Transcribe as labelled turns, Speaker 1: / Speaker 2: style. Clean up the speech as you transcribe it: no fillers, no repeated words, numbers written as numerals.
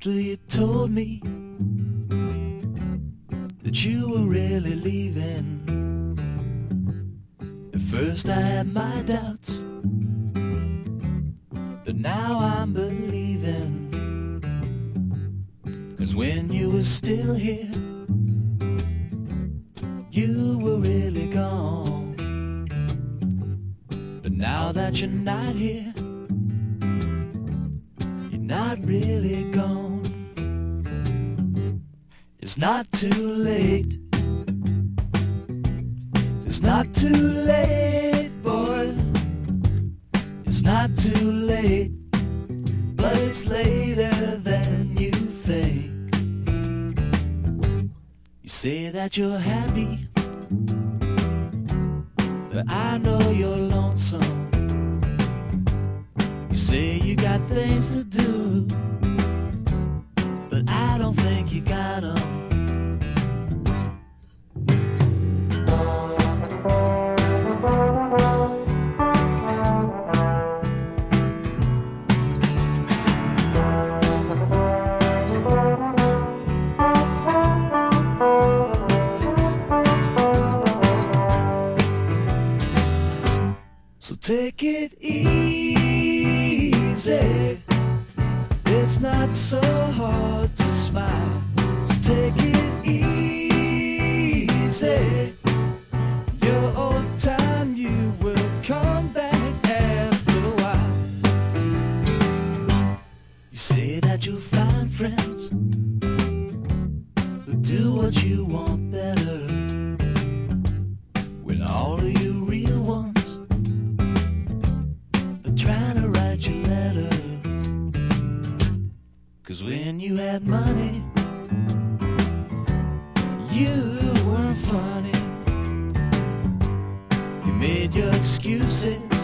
Speaker 1: after you told me that you were really leaving. At first I had my doubts, but now I'm believing. 'Cause when you were still here, you were really gone. But now that you're not here, you're not really gone. It's not too late. It's not too late, boy. It's not too late, but it's later than you think. You say that you're happy, but I know you're lonesome. You say you got things to do, but I don't think you got them. So take it easy. It's not so hard to smile. So take it easy. Your old time, you will come back after a while. You say that you'll find friends who do what you want better, when all of you real ones trying to write you letters. 'Cause when you had money, you weren't funny. You made your excuses